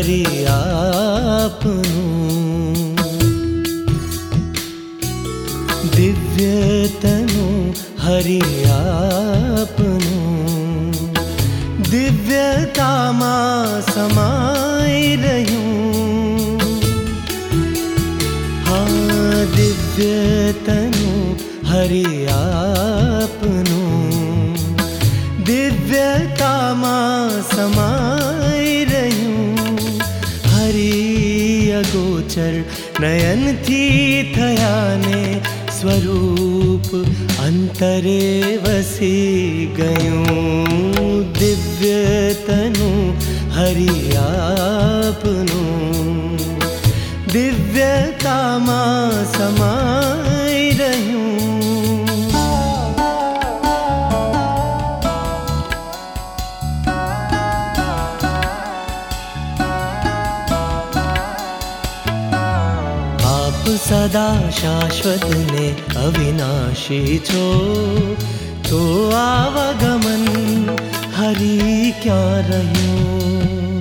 हरि आपनु दिव्य तनु हरि आपनु दिव्यताમાં समाई રહ્યું हाँ दिव्य तनु हरि आपनु दिव्यताમાં समाई રહ્યું हरि अगोचर नयनથી થયાને स्वरूप अंतरे वसी गયું दिव्य तनु हरि आपनु दिव्यताમાં સમાઈ રહ્યું आप सदा शाश्वत ने अविनाशी છો तो आवागमन हरि क्या રહ્યું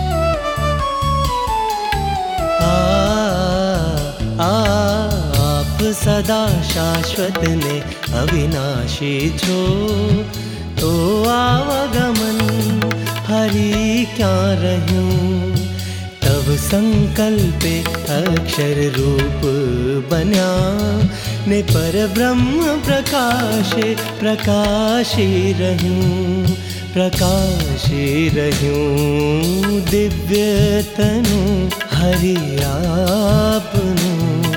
आप सदा शाश्वत ने अविनाशी છો तो आवागमन हरि क्या રહ્યું तब संकल्पे अक्षर रूप बन्या ने पर ब्रह्म प्रकाशे प्रकाशी રહ્યું दिव्य तनु हरि आपनु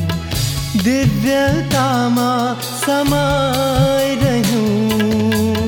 दिव्यताમાં સમાઈ રહ્યું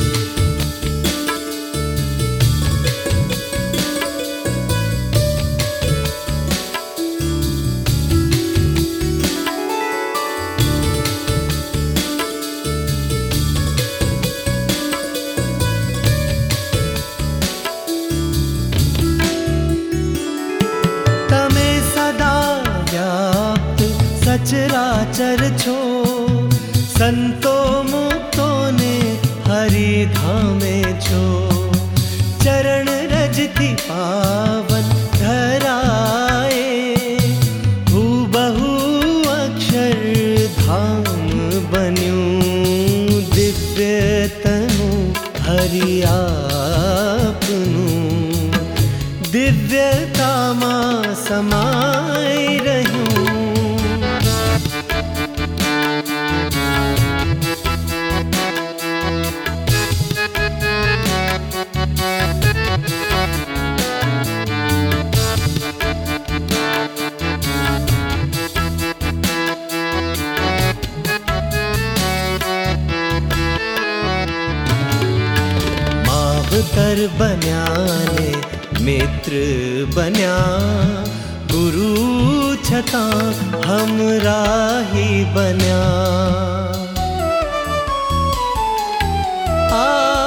सचराचर छो संतो मुक्तो ने हरि धामे छो चरण रजती पावन धराए हूबहू अक्षर धाम बन्યું दिव्य तनु हरि आपनु दिव्यताમાં સમાઈ રહ્યું मावतर बन्या ने मित्र बन्या गुरु छतां हमरा ही बन्या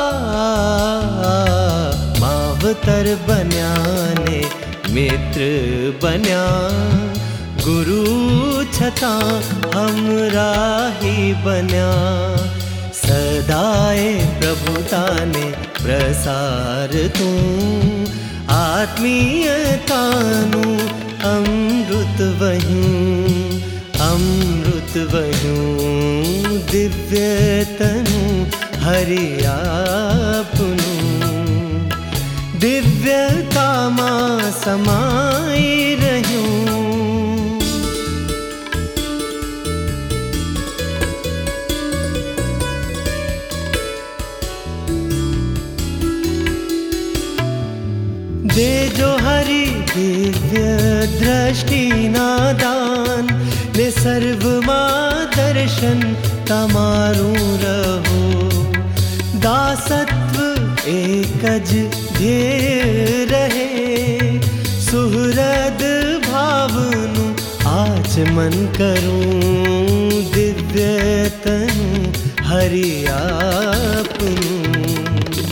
मावतर बन्या ने मित्र बन्या गुरु छतां हमरा ही बन्या सदाए प्रभुता ने प्रसार तूं आत्मीयताનું अमृत વહ્યું દિવ્ય તनु હરિ આપનું દિવ્યતામાં સમાઈ રહ્યું देजो हरि दिव्य दृष्टि नादान ने सर्वમાં दर्शन તમારું રહો दासत्व एक ज ધ્યેય રહે સુહૃદ ભાવનું આચમન કરું દિવ્ય તनु હરિ આપનું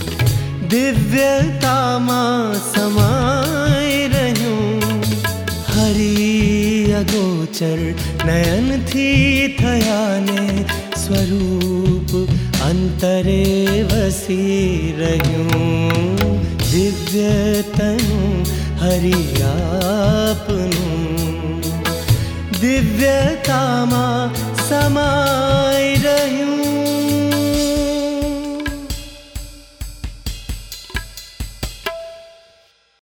दिव्यताમાં સમાઈ રહ્યું હરિ અગોચર નયનથી થયાને સ્વરૂપ અંતરે વસી રહ્યું દિવ્ય તनु કરી આપનું દિવ્યતામાં સમાઈ રહ્યું.